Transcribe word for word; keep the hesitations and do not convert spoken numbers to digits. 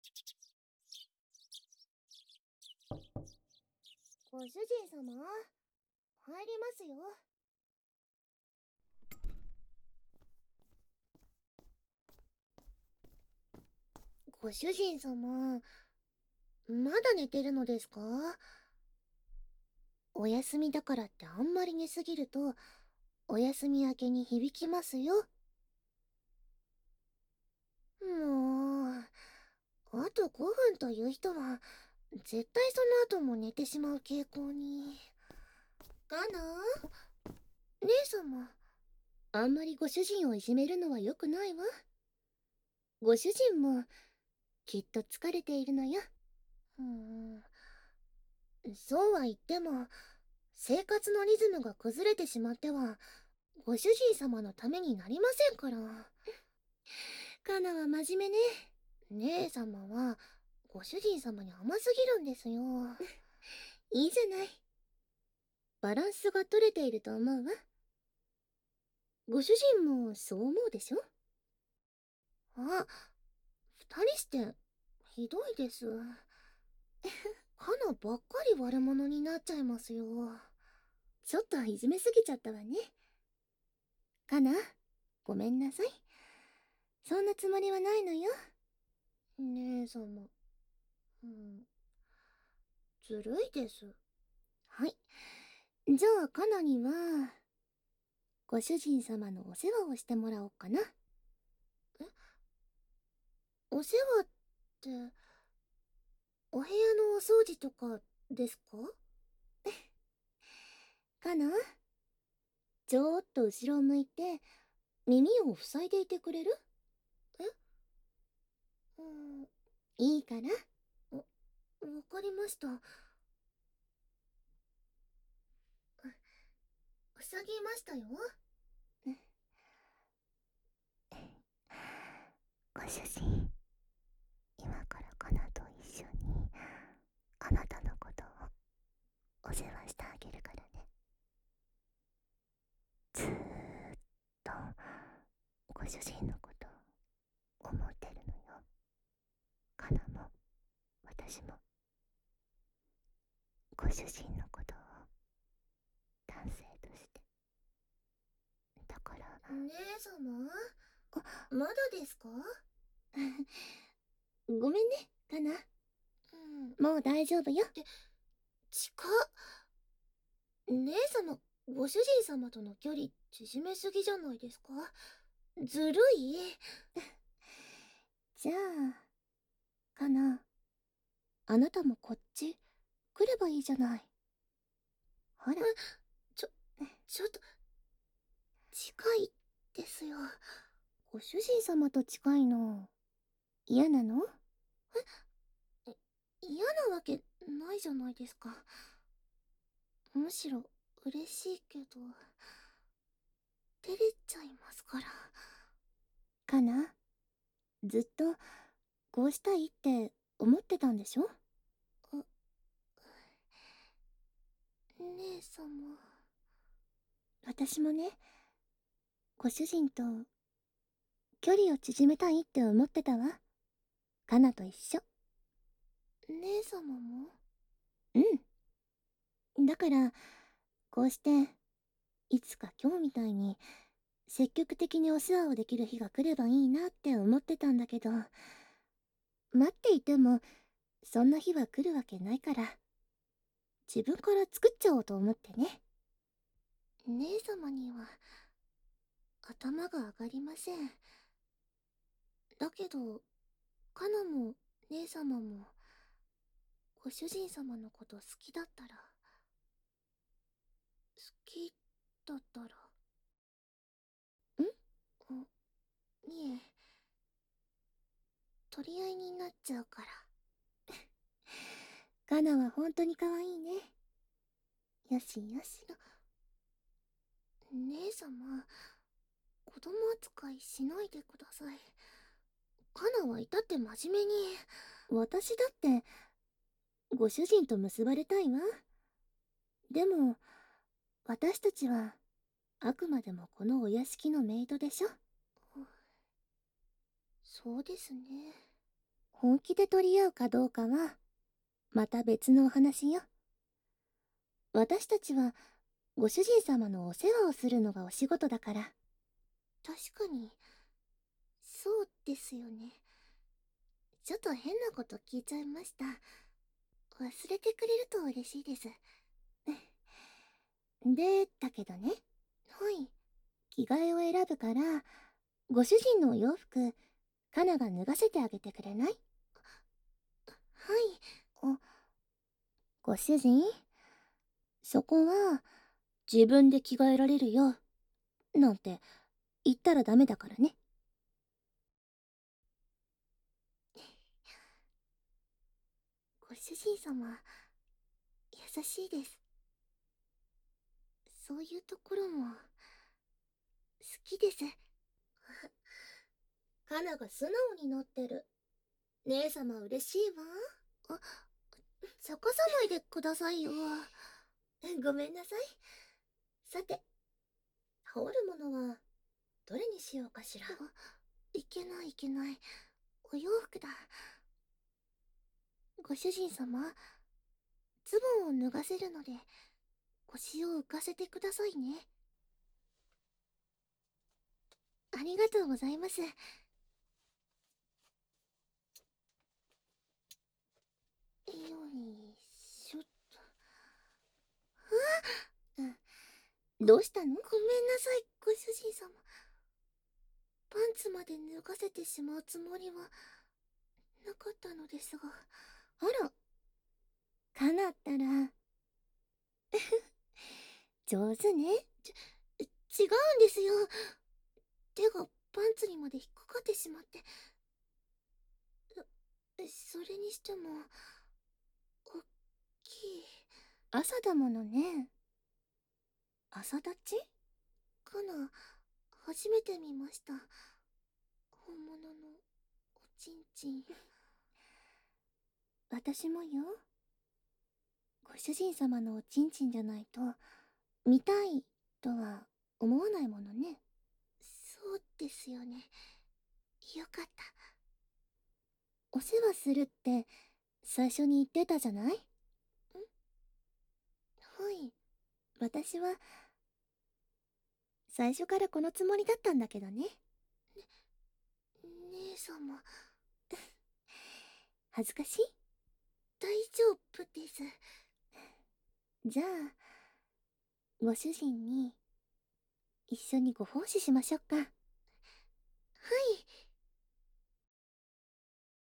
ご主人様、入りますよ。ご主人様、まだ寝てるのですか？お休みだからってあんまり寝すぎると、お休み明けに響きますよ。もう、あとごふんという人は、絶対その後も寝てしまう傾向に。かな？姉様、あんまりご主人をいじめるのは良くないわ。ご主人も、きっと疲れているのよ。うーん、そうは言っても、生活のリズムが崩れてしまっては、ご主人様のためになりませんから。カナは真面目ね。姉様は、ご主人様に甘すぎるんですよ。いいじゃない。バランスが取れていると思うわ。ご主人もそう思うでしょ？あ、二人して、ひどいです。カナばっかり悪者になっちゃいますよ。ちょっといじめすぎちゃったわね。カナ、ごめんなさい。そんなつもりはないのよ。姉様。うん。ずるいです。はい。じゃあ、カナには、ご主人様のお世話をしてもらおうかな。え、お世話って、お部屋のお掃除とかですか？カナ、ちょーっと後ろを向いて、耳を塞いでいてくれる？え、うん、いいから。わ、わかりました。塞ぎましたよ。ご主人、今からカナと一緒にあなたのことをお世話してあげるからね。ずーっとご主人のこと思ってるのよ。カナも私も。ご主人のことを男性として。だから。姉様、あ、まだですか？ごめんね、カナ。うん、もう大丈夫よ。って、近っ。姉様、ご主人様との距離縮めすぎじゃないですか？ずるい。じゃあ、カナ、あなたもこっち来ればいいじゃない。ほら。ちょ、ちょっと、近いですよ。ご主人様と近いの、嫌なの？え、嫌なわけないじゃないですか。むしろ嬉しいけど、照れちゃいますから。かな、ずっとこうしたいって思ってたんでしょ？あ、姉様。私もね、ご主人と距離を縮めたいって思ってたわ。カナと一緒。姉様も？うん。だから、こうして、いつか今日みたいに、積極的にお世話をできる日が来ればいいなって思ってたんだけど、待っていても、そんな日は来るわけないから、自分から作っちゃおうと思ってね。姉様には、頭が上がりません。だけど、カナも姉様も、ご主人様のこと好きだったら、好きだったら、ん？あ、いえ、取り合いになっちゃうから。カナは本当に可愛いね。よしよし。姉様、子供扱いしないでください。カナは至って真面目に。私だって、ご主人と結ばれたいわ。でも、私たちは、あくまでもこのお屋敷のメイドでしょ。そうですね。 本気で取り合うかどうかは、また別のお話よ。私たちは、ご主人様のお世話をするのがお仕事だから。確かに、そうですよね。ちょっと変なこと聞いちゃいました。忘れてくれると嬉しいです。で、だけどね。はい。着替えを選ぶから、ご主人のお洋服、カナが脱がせてあげてくれない？はい。あ、ご主人、そこは、自分で着替えられるよ。なんて、言ったらダメだからね。ご主人様、優しいです。そういうところも、好きです。カナが素直になってる。姉様嬉しいわ。あ、逆さないでくださいよ。ごめんなさい。さて、羽織るものは、どれにしようかしら。いけないいけない。お洋服だ。ご主人様、ズボンを脱がせるので、腰を浮かせてくださいね。ありがとうございます。よいしょっと。うわっ、どうしたの？ごめんなさい、ご主人様。パンツまで脱がせてしまうつもりはなかったのですが。あら、かなったら上手ね。ち違うんですよ。手がパンツにまで引っかかってしまって。それにしてもおっきい。朝だものね。朝立ちかな。初めて見ました。本物のおちんちん。私もよ。ご主人様のおちんちんじゃないと見たいとは思わないものね。そうですよね。よかった。お世話するって最初に言ってたじゃない？ん？はい。私は最初からこのつもりだったんだけどね。ね、姉様。恥ずかしい？大丈夫です。じゃあ、ご主人に一緒にご奉仕しましょうか。はい。